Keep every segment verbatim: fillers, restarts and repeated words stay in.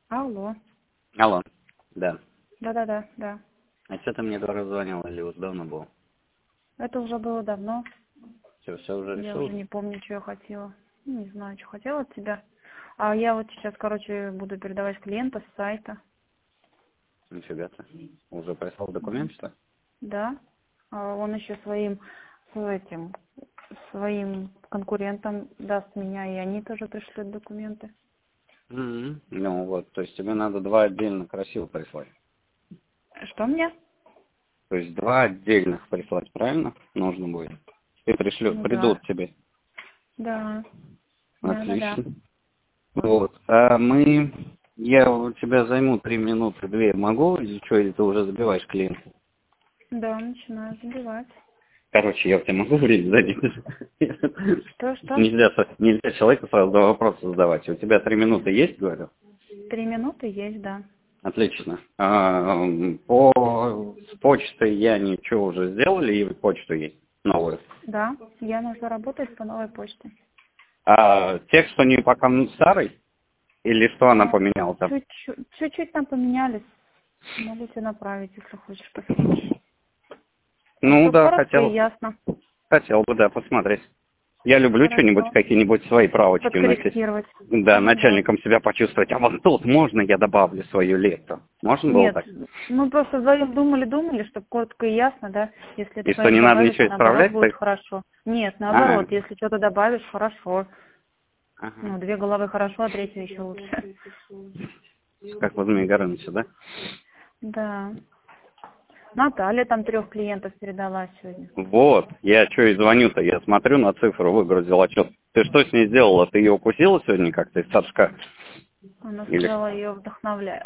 Алло. Алло, да. Да-да-да, да. А что ты мне два раза звонил или уже давно был? Это уже было давно. Все, все уже Я решил? уже не помню, что я хотела. Ну, не знаю, что хотела от тебя. А я вот сейчас, короче, буду передавать клиента с сайта. Нифига ты. Уже прислал Мгм. документ, что ли? Да. А он еще своим, с этим, своим конкурентам даст меня, и они тоже пришлют документы. Мгм. Ну вот, то есть тебе надо два отдельно красиво прислать. Что мне? То есть два отдельных прислать, правильно? Нужно будет. И пришлют, Ну придут да. тебе. Да. Да-да-да. Отлично. Вот. А мы... Я у тебя займу три минуты, две. Могу или что, или ты уже забиваешь клиента? Да, начинаю забивать. Короче, я у тебя могу время занять? Что-что? Нельзя, со- нельзя человеку сразу два вопроса задавать. У тебя три минуты есть, говорю? Три минуты есть, да. Отлично. А, по с почтой я ничего уже сделали, и почту есть новую. Да, я нужно работать по новой почте. А текст у нее пока старый? Или что она А, поменяла там? чуть-чуть, чуть-чуть там поменялись. Могу тебе направить, если хочешь, посмотришь. Ну, Ну все да, коротко и хотел, ясно. хотел бы, да, посмотреть. Я люблю что-нибудь, Хорошо. какие-нибудь свои правочки вносить. Подкорректировать. Да, Ну да. начальником себя почувствовать. А вот тут можно я добавлю свою лепту? Можно было Нет, так? мы просто вдвоем думали-думали, чтобы коротко и ясно, да, если ты И что, что-нибудь не надо добавишь, ничего наоборот, исправлять? будет Так? хорошо. Нет, А, наоборот, если что-то добавишь, хорошо. ага. Ну, две головы хорошо, а третья еще лучше. Как в Змеи Горыныча, да? Да. Наталья там трех клиентов передала сегодня. Вот, я что и звоню-то, я смотрю на цифру, выгрузил отчет. Ты что с ней сделала? Ты ее укусила сегодня как-то из садка? Она Или... сказала, ее вдохновляю.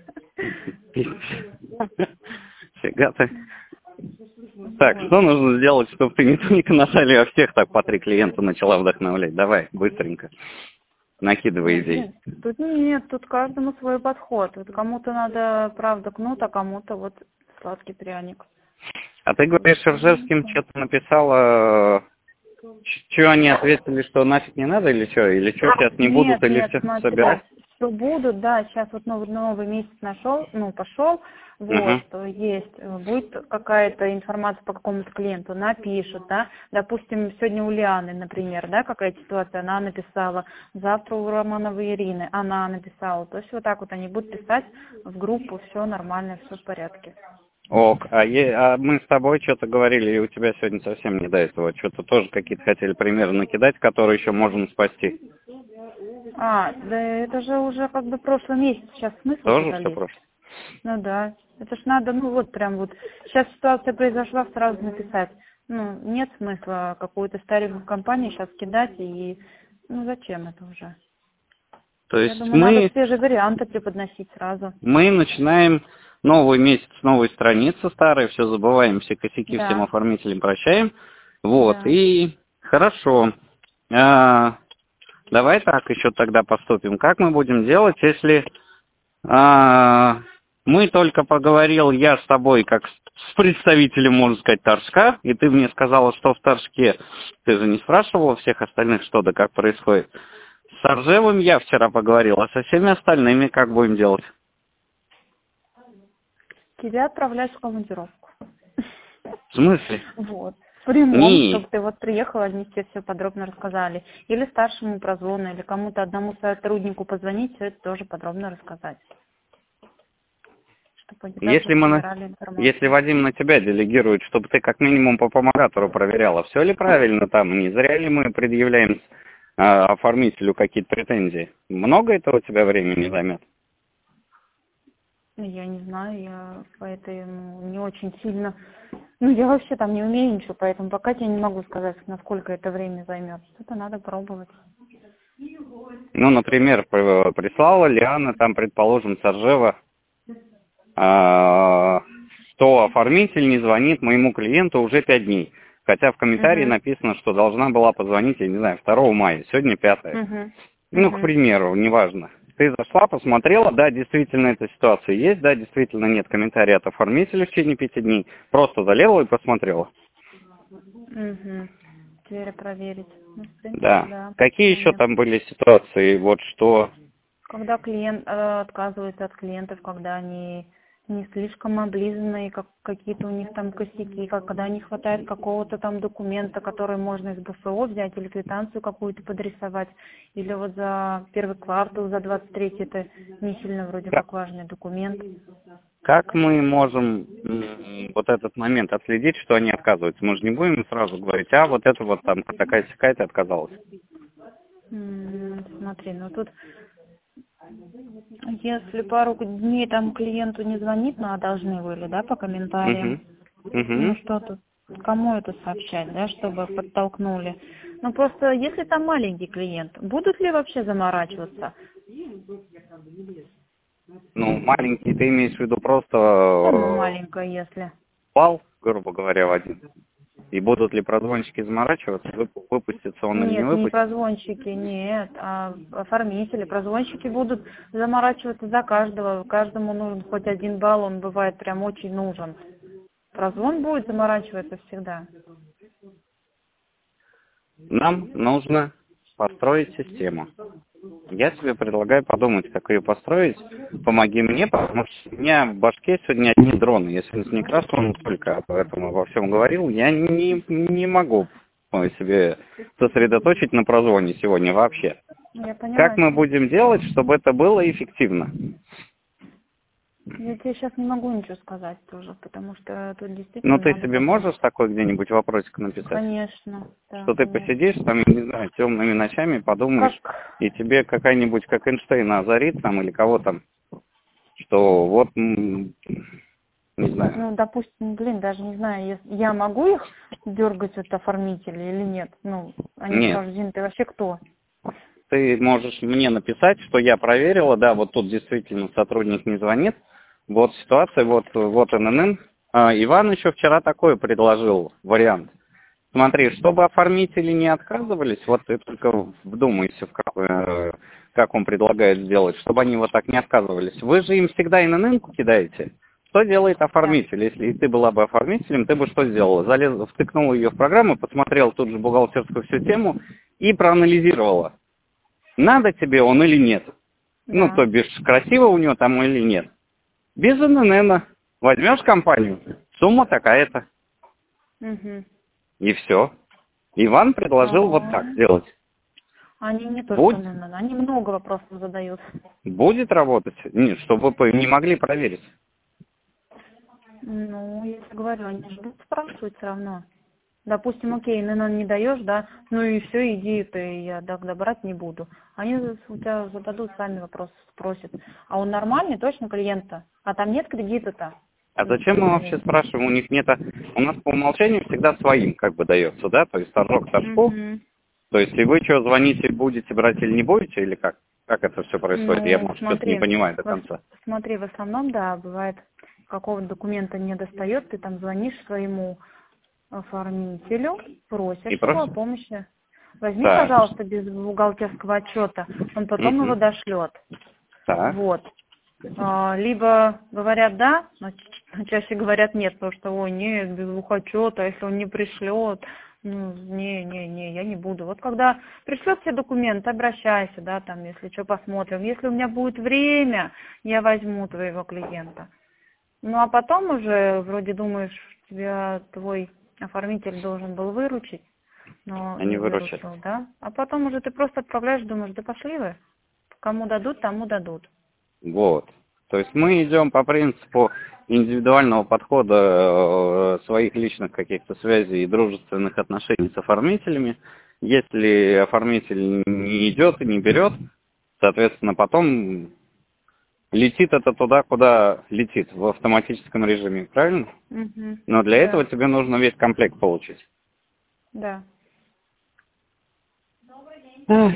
Фига ты. Так, Вот. что нужно сделать, чтобы ты не только Наталью, а всех так по три клиента начала вдохновлять? Давай, быстренько. Накидывай Ну, идей. блин, тут нет, тут каждому свой подход. Вот кому-то надо, правда, кнут, а кому-то вот сладкий пряник. А ты говоришь, Ржевским что-то написала, что они ответили, что нафиг не надо, или что? Или что, сейчас не будут, Нет, или нет, все смотри, собирать? все будут, да, сейчас вот новый, новый месяц нашел, ну, пошел, вот, Ага. э, есть, э, будет какая-то информация по какому-то клиенту, напишут, да, допустим, сегодня у Лианы, например, да, какая-то ситуация, она написала, завтра у Романовой Ирины, она написала, то есть вот так вот они будут писать в группу, все нормально, все в порядке. Ок, а, е- а мы с тобой что-то говорили, и у тебя сегодня совсем не до этого. Что-то тоже какие-то хотели примеры накидать, которые еще можно спасти. А, да это же уже как бы прошлый месяц, сейчас смысл Тоже туда все лезть? просто? Ну да, это ж надо, ну вот прям вот, сейчас ситуация произошла, сразу написать. Ну, нет смысла какую-то старенькую компанию сейчас кидать и, ну зачем это уже? То Я есть думаю, надо мы, свежие варианты преподносить сразу. мы начинаем новый месяц, новой страницы старые, все забываем, все косяки всем Да, оформителям прощаем. Вот, да. и хорошо. А, давай так еще тогда поступим. Как мы будем делать, если а, мы только поговорил я с тобой как с представителем, можно сказать, Торжка, и ты мне сказала, что в Торжке, ты же не спрашивала всех остальных, что да как происходит. С Ржевым я вчера поговорил, а со всеми остальными как будем делать? Тебя отправлять в командировку. В смысле? Вот. В прямом, Не, чтобы ты вот приехала, они тебе все подробно рассказали. Или старшему прозвону, или кому-то одному сотруднику позвонить, все это тоже подробно рассказать. Чтобы они также если мы на- собирали если информацию. Вадим на тебя делегирует, чтобы ты как минимум по помогатору проверяла, все ли правильно там, не зря ли мы предъявляем а, оформителю какие-то претензии? Много это у тебя времени займет? Ну, я не знаю, я поэтому не очень сильно... Ну, я вообще там не умею ничего, поэтому пока тебе не могу сказать, насколько это время займет. Это надо пробовать. Ну, например, п- прислала Лиана, там, предположим, с Ржева, а, что оформитель не звонит моему клиенту уже пять дней. Хотя в комментарии Угу, написано, что должна была позвонить, я не знаю, второго мая, сегодня пятое. угу, Ну, к угу. примеру, неважно. Ты зашла, посмотрела, да, действительно эта ситуация есть, да, действительно нет комментария от оформителя в течение пяти дней. Просто залезла и посмотрела. Угу. Теперь проверить. Ну, в принципе, Да. да, Какие почему еще нет. там были ситуации, вот что Когда клиент э, отказывается от клиентов, когда они не слишком облизанные, как какие-то у них там косяки, как, когда не хватает какого-то там документа, который можно из БФО взять, или квитанцию какую-то подрисовать, или вот за первый квартал, за двадцать третий, это не сильно вроде Как, как важный документ. как мы можем м, вот этот момент отследить, что они отказываются? Мы же не будем сразу говорить, а вот это вот там такая-сякая, ты отказалась. М, Смотри, ну тут, если пару дней там клиенту не звонит, ну а должны были, да, по комментариям, Угу. ну Угу. что тут, кому это сообщать, да, чтобы подтолкнули. Ну просто, если там маленький клиент, будут ли вообще заморачиваться? Ну, маленький, ты имеешь в виду просто Сумма э, маленькая, если. пал, грубо говоря, в один. И будут ли прозвонщики заморачиваться, вып- выпустится он или не Нет, не выпустится? прозвонщики, нет, а оформители. Прозвонщики будут заморачиваться за каждого. Каждому нужен хоть один балл, он бывает прям очень нужен. Прозвон будет заморачиваться всегда. Нам нужно построить систему. Я тебе предлагаю подумать, как ее построить. Помоги мне, потому что у меня в башке сегодня одни дроны. Если с Некрасовым только об этом во всем говорил, я не, не могу ой, себе сосредоточить на прозвоне сегодня вообще. Я Как поняла мы тебя. будем делать, чтобы это было эффективно? Я тебе сейчас не могу ничего сказать тоже, потому что тут Ну, действительно ты надо себе потом. можешь такой где-нибудь вопросик написать? Конечно, да, Что ты конечно. посидишь там, я не знаю, темными ночами подумаешь, Как? и тебе какая-нибудь, как Эйнштейна, озарит там или кого там, что вот, м, не знаю. Ну, допустим, блин, даже не знаю, если я могу их дергать от оформителя или нет. Ну, они Нет, скажут, Зин, ты вообще кто? ты можешь мне написать, что я проверила, да, вот тут действительно сотрудник не звонит, вот ситуация, вот, вот эн эн эн. А, Иван еще вчера такой предложил вариант. Смотри, чтобы оформители не отказывались, вот ты только вдумайся, в как, э, как он предлагает сделать, чтобы они вот так не отказывались. Вы же им всегда эн эн эн-ку кидаете. Что делает Да. оформитель? Если и ты была бы оформителем, ты бы что сделала? Залезла, втыкнула ее в программу, посмотрела тут же бухгалтерскую всю тему и проанализировала, надо тебе он или нет. Ну, Да. то бишь, красиво у него там или нет. Без эн эн эн возьмешь компанию, сумма такая-то, Угу. и все. Иван предложил вот А, так сделать. они не только, Будь, наверное, они много вопросов задают. будет работать? Нет, чтобы вы не могли проверить. Ну, я тебе говорю, они же будут спрашивать все равно. Допустим, окей, ну, не даешь, да, ну и все, иди, ты, я тогда брать не буду. Они у тебя зададут сами вопрос, спросят. А он нормальный, точно клиента? А там нет кредита-то? А зачем мы вообще спрашиваем? У них нет... У нас по умолчанию всегда своим как бы дается, да? То есть торжок торжку. Угу. То есть и вы что, звоните, будете брать или не будете, или как? Как это все происходит? Я, Ну, может, что-то не смотри, понимаю до в, конца. смотри, в основном, да, бывает, какого-то документа не достает, ты там звонишь своему оформителю, И просишь его о просто... помощи. Возьми, Так. пожалуйста, без бухгалтерского отчета, он потом его Угу. дошлет. Так. Вот. А, либо говорят да, но ч- чаще говорят нет, потому что, ой, нет, без бухучета, если он не пришлет, ну, не, не, не, я не буду. Вот когда пришлет все документы, обращайся, да, там, если что, посмотрим. Если у меня будет время, я возьму твоего клиента. Ну, а потом уже, вроде думаешь, тебя твой оформитель должен был выручить, но Они не выручат. выручил, да? А потом уже ты просто отправляешь, думаешь, да пошли вы, кому дадут, тому дадут. Вот. То есть мы идем по принципу индивидуального подхода э, своих личных каких-то связей и дружественных отношений с оформителями. Если оформитель не идет и не берет, соответственно, потом летит это туда, куда летит, в автоматическом режиме, правильно? Угу. Но для этого Да, тебе нужно весь комплект получить. да. Эх,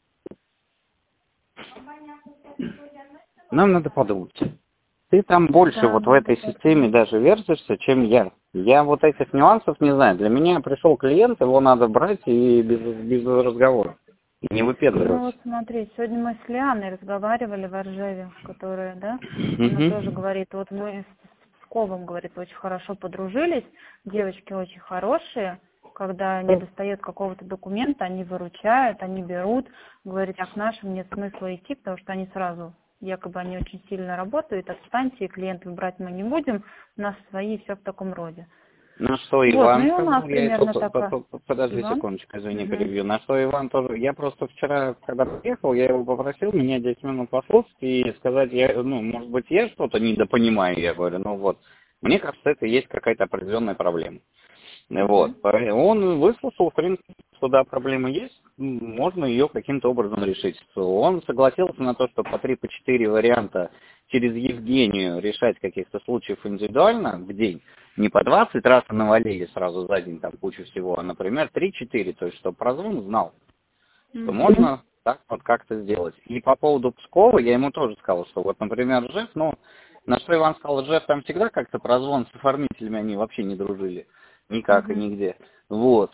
нам надо подумать. Ты там больше Да, вот в надо этой системе подумать. даже вертишься, чем я. Я вот этих нюансов не знаю. Для меня пришел клиент, его надо брать и без, без разговора. И не Ну выпендриваться. вот смотри, сегодня мы с Лианой разговаривали в Оржеве, которая, да, она тоже Угу. говорит, вот мы с Ковом, говорит, очень хорошо подружились, девочки очень хорошие, когда не достает какого-то документа, они выручают, они берут, говорят, а к нашим нет смысла идти, потому что они сразу, якобы они очень сильно работают, отстаньте, клиентов брать мы не будем, у нас свои, все в таком роде. На что Вот, Иван ну и у нас сказал, я примерно это, такое. по- по- подожди Иван? секундочку, извини, Угу. перебью. На что Иван тоже, я просто вчера, когда приехал, я его попросил меня десять минут послушать и сказать, я, ну, может быть, я что-то недопонимаю, я говорю, ну вот, мне кажется, это есть какая-то определенная проблема. Вот. Он выслушал, в принципе, что да, проблема есть, м, можно ее каким-то образом решить. Он согласился на то, что по три, по четыре варианта через Евгению решать каких-то случаев индивидуально в день, не по двадцать раз навалили сразу за день там кучу всего, а, например, три-четыре, то есть чтобы прозвон знал, что можно так вот как-то сделать. И по поводу Пскова я ему тоже сказал, что вот, например, Жеф, ну, на что Иван сказал, Жеф там всегда как-то прозвон с оформителями, они вообще не дружили. Никак и нигде. Вот.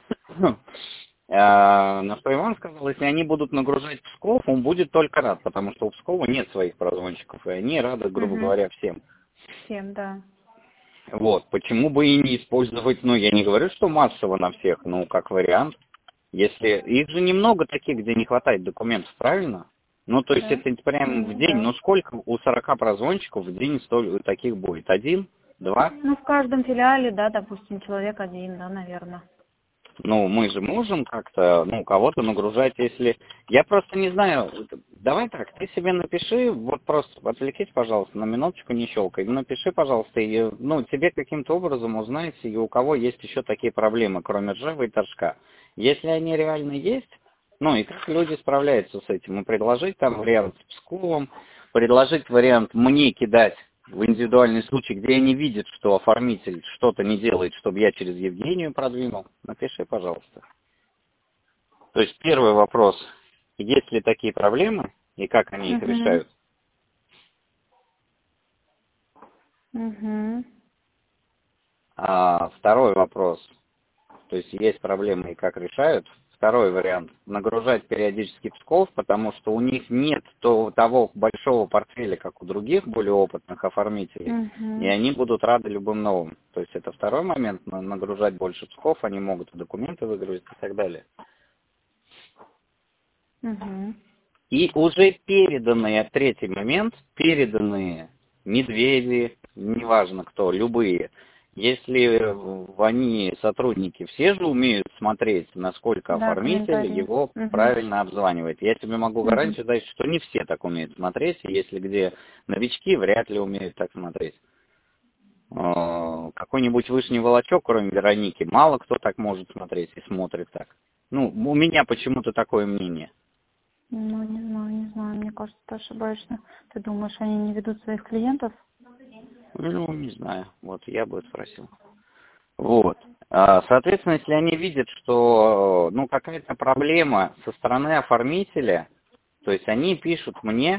А, на что Иван сказал, если они будут нагружать Псков, он будет только рад, потому что у Пскова нет своих прозвонщиков, и они рады, грубо Угу. говоря, всем. Всем, да. Вот. Почему бы и не использовать, ну, я не говорю, что массово на всех, ну, как вариант. Если их же немного таких, где не хватает документов, правильно? Ну, то есть Да. это прям в день, Да. ну, сколько у сорока прозвонщиков в день столь таких будет? Один? Два? Ну, в каждом филиале, да, допустим, человек один, да, наверное. Ну, мы же можем как-то, ну, кого-то нагружать, если... Я просто не знаю, давай так, ты себе напиши, вот просто отвлекись, пожалуйста, на минуточку, не щелкай, напиши, пожалуйста, и, ну, тебе каким-то образом узнайте, и у кого есть еще такие проблемы, кроме Джева и Торжка. Если они реально есть, ну, и как люди справляются с этим, и предложить там вариант с Псковом, предложить вариант мне кидать в индивидуальный случай, где они видят, что оформитель что-то не делает, чтобы я через Евгению продвинул, напиши, пожалуйста. То есть первый вопрос, есть ли такие проблемы и как они их Угу. решают? Угу. А второй вопрос, то есть есть проблемы и как решают? Второй вариант, нагружать периодически Псков, потому что у них нет то, того большого портфеля, как у других более опытных оформителей, Угу. и они будут рады любым новым. То есть это второй момент, нагружать больше Псков, они могут и документы выгрузить и так далее. Угу. И уже переданные, третий момент, переданные медведи, неважно кто, любые, если они, сотрудники, все же умеют смотреть, насколько Да, оформитель комментарии. его Угу. правильно обзванивает. Я тебе могу Угу. гарантию дать, что не все так умеют смотреть, и если где новички, вряд ли умеют так смотреть. Э, Какой-нибудь вышний волочок, кроме Вероники, мало кто так может смотреть и смотрит так. Ну, у меня почему-то такое мнение. Ну, не знаю, не знаю. Мне кажется, ты ошибаешься. Ты думаешь, они не ведут своих клиентов? Ну, не знаю. Вот, я бы спросил. Вот. А, Соответственно, если они видят, что, ну, какая-то проблема со стороны оформителя, то есть они пишут мне,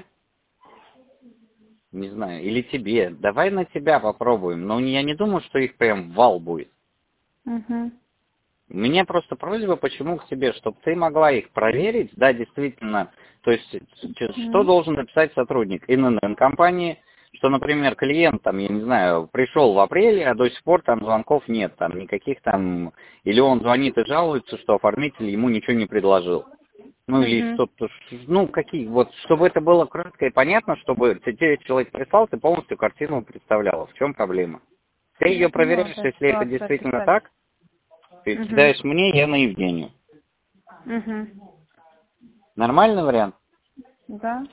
не знаю, или тебе, давай на тебя попробуем, но я не думаю, что их прям вал будет. Угу. У меня просто просьба, почему к тебе, чтобы ты могла их проверить, да, действительно, то есть что Угу. должен написать сотрудник эн эн эн компании, что, например, клиент, там, я не знаю, пришел в апреле, а до сих пор там звонков нет, там, никаких там, или он звонит и жалуется, что оформитель ему ничего не предложил. Ну, или Угу. что-то, ну, какие, вот, чтобы это было кратко и понятно, чтобы тебе человек прислал, ты полностью картину представляла, в чем проблема. Ты ее Я поняла, проверяешь, да, если это ситуацию действительно описать. так, ты Угу. кидаешь мне, я на Евгению. Угу. Нормальный вариант? Да.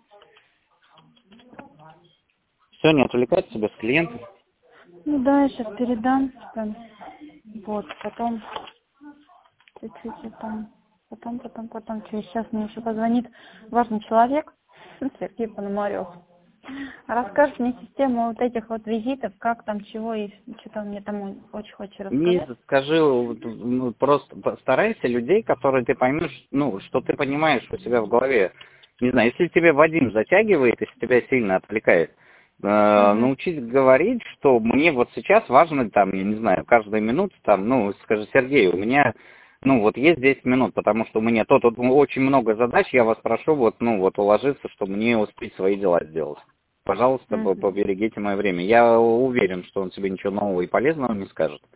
Все, не отвлекать себя с клиентом. Ну да, я сейчас передам. Там. Вот, потом чуть-чуть там. Потом, потом, потом. Через час мне еще позвонит важный человек, Сергей Пономарев. Расскажешь мне систему вот этих вот визитов, как там, чего, и что-то мне там очень хочешь Не рассказать. скажи, ну, просто постарайся людей, которые ты поймешь, ну, что ты понимаешь у себя в голове. Не знаю, если тебе Вадим затягивает, если тебя сильно отвлекает, э, Угу. научись говорить, что мне вот сейчас важно, там, я не знаю, каждая минута, там, ну, скажи, Сергей, у меня, ну, вот есть десять минут, потому что у меня то тут очень много задач, я вас прошу, вот, ну, вот уложиться, чтобы мне успеть свои дела сделать. Пожалуйста, Угу. поберегите мое время. Я уверен, что он тебе ничего нового и полезного не скажет.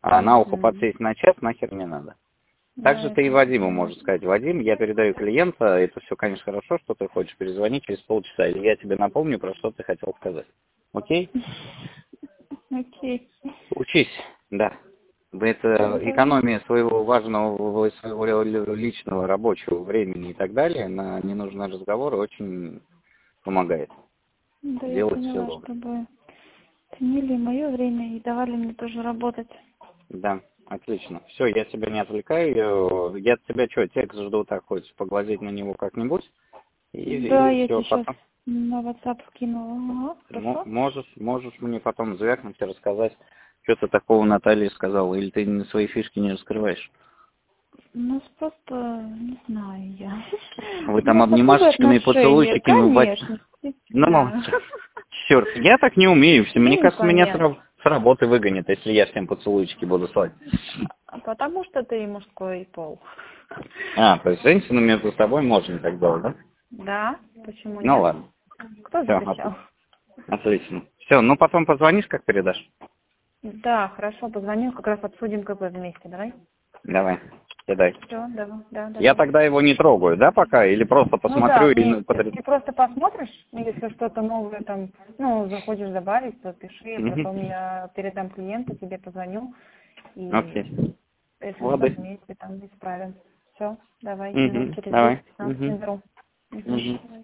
А на ухо Мгм. подсесть на час нахер не надо. Да, Также я ты и тоже Вадиму поняла. можешь сказать: Вадим, я передаю клиента, это все, конечно, хорошо, что ты хочешь, перезвонить через полчаса, или я тебе напомню, про что ты хотел сказать. Окей? Окей. Учись, да. Это Хорошо. экономия своего важного, своего личного рабочего времени и так далее на ненужные разговоры очень помогает Да, я делать все поняла, вовремя. чтобы ценили мое время и давали мне тоже работать. Да, отлично. Все, я тебя не отвлекаю. Я от тебя что, текст жду так, хоть поглазеть на него как-нибудь. И, Да, и я все, тебе сейчас потом на WhatsApp скинула. Ага, мо- хорошо. можешь, можешь мне потом звякнуть и рассказать, что ты такого Наталье сказал, или ты на свои фишки не раскрываешь. Ну, просто не знаю я. Вы У там нас особые обнимашечками и отношения, поцелуйчиками в бать. конечно, Ну, естественно. черт, я так не умею. Все, мне кажется, меня с, Джентльмен. раб- с работы выгонят, если я всем поцелуйчики буду слать. А Потому что ты мужской пол. А, то есть женщину между собой можно так делать, да? Да, почему Ну нет? ладно. Кто Все, запрещал? отлично. Все, ну потом позвонишь, как передашь. Да, хорошо, позвонил, как раз обсудим КП вместе, давай? Давай, кидай. Все, давай, да, Я давай. тогда его не трогаю, да, пока? Или просто Ну да, посмотрю и ну, вместе. подряд- Ты просто посмотришь, если что-то новое там, ну, захочешь добавить, то пиши, а Мгм. потом я передам клиенту, тебе позвоню, и Окей. если что, Лады. вместе там исправим. Все, давай, минут Угу. через Давай. десять-пятнадцать Угу. наберу. Мгм. Угу.